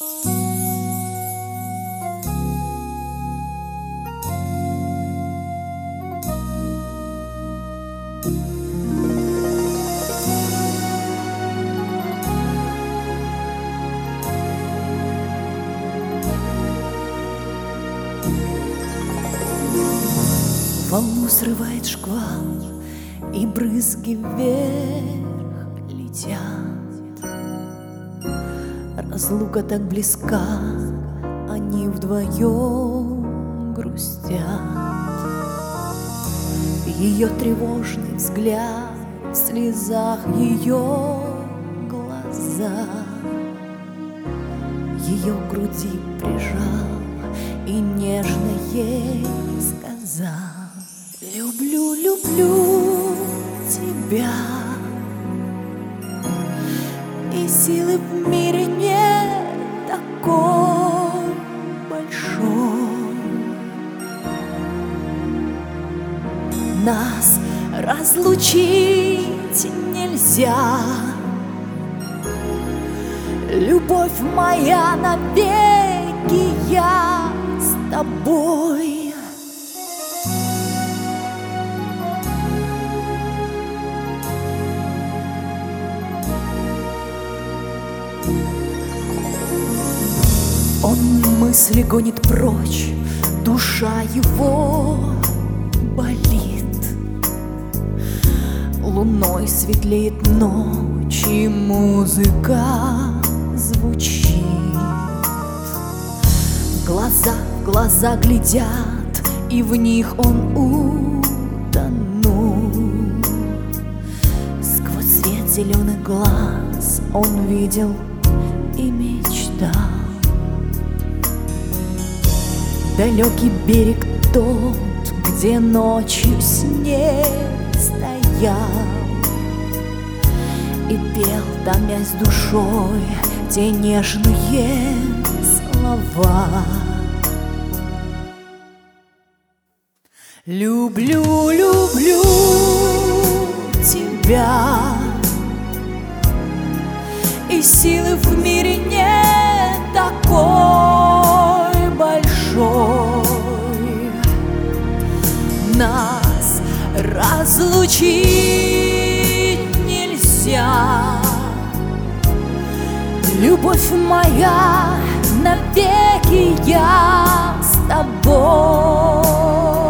Волну срывает шквал, и брызги вверх летят. Разлука так близка, они вдвоем грустят. Ее тревожный взгляд, в слезах ее глаза. Ее к груди прижал и нежно ей сказал: люблю, люблю тебя, и силы в мире нет такой большой. Нас разлучить нельзя, любовь моя, навеки я с тобой. Он мысли гонит прочь, душа его болит. Луной светлеет ночь, и музыка звучит. Глаза в глаза глядят, и в них он утонул. Сквозь свет зеленых глаз он видел и мечтал. Далекий берег тот, где ночью снег стоял, и пел, томясь душой, те нежные слова. Люблю, люблю тебя, и силы в мире нет такой большой. Нас разлучить нельзя, любовь моя, навеки я с тобой.